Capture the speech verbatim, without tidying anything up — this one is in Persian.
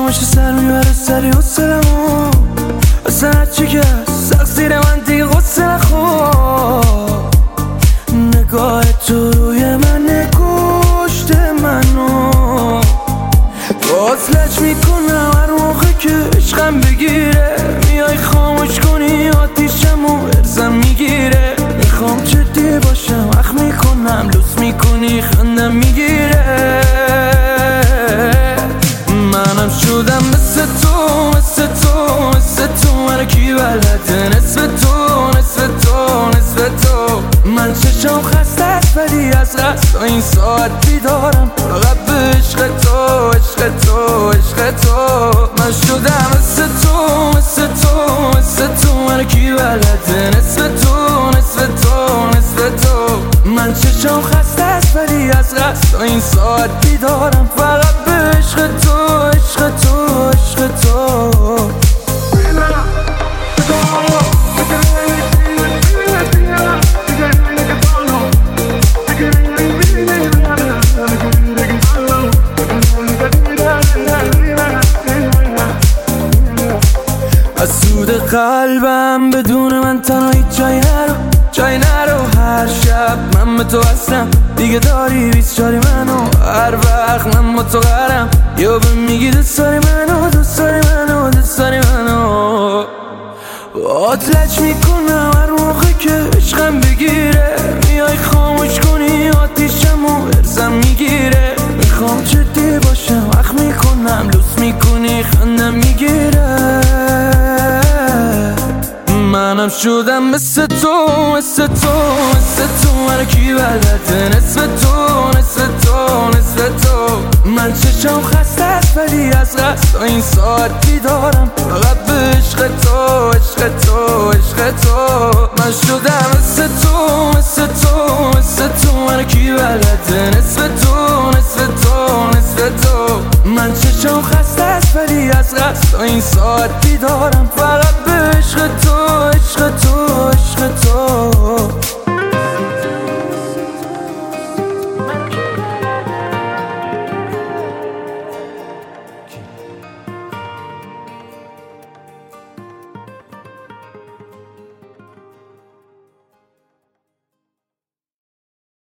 چشماش سر میبره سری حسلمو اصلا هرچی که سخت زیر من دیگه غصه نخور. نگاه تو روی من کشت منو وصلش میکنم هر موقع که عشقم بگیره. میای خاموش کنی آتیشمو ارزم میگیره. میخوام جدی باشم اخ میکنم لوس میکنی خندم میگیره. منم شدم مثل تو مثل تو مثل تو من کی بلده نصف تو نصف تو نصف تو. من چشم خسته است ولی از قصد این ساعت بیدارم فقط به عشق تو عشق تو عشق تو. من شدم مثل تو مثل تو مثل تو من کی بلده نصف تو نصف تو نصف تو. من چشم خسته است ولی از قصد این ساعت بیدارم فقط به عشق تو عشق تو عشق تو. از سود قلبم بدون من تنهایی جای نرو جای نرو. هر شب من به تو هستم دیگه داری بیست چاری منو. هر وقت من با تو قرم یا به میگی دوست داری منو دوست داری منو دوست داری منو. آتلج میکنم هر موقع که عشقم بگیره. میای خاموش کنی آتیشمو ارزم میگیره. میخوام جدی باشم اخ میکنم لوس میکنی خندم میگیره. منم شدم مثل تو مثل تو مثل تو من کی بلده نصف تو نصف تو نصف تو. من چشم خسته است ولی از قصد این ساعت بیدارم فقط به عشق تو عشق تو عشق تو. من شدم مثل تو مثل تو مثل تو من کی بلده نصف تو نصف تو نصف تو. من چشم خسته است ولی از قصد این ساعت بیدارم فقط به عشق تو عشق تو عشق تو.